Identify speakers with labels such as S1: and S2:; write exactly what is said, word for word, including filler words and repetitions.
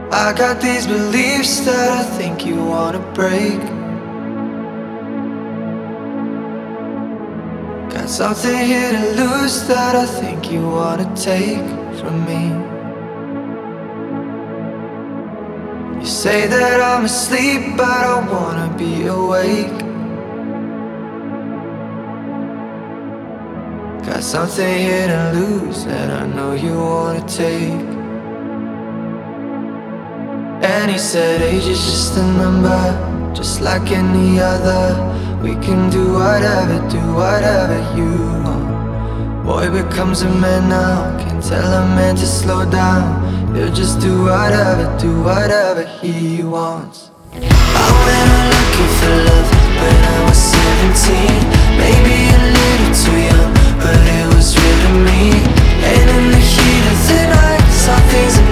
S1: I got these beliefs that I think you wanna break. Got something here to lose that I think you wanna take from me. You say that I'm asleep, but I wanna be awake. Got something here to lose that I know you wanna take. And he said age is just a number, just like any other. We can do whatever, do whatever you want. Boy becomes a man now, can't tell a man to slow down. He'll just do whatever, do whatever he wants. I went on looking for love when I was seventeen. Maybe a little too young, but it was real to me. And in the heat of the night, saw things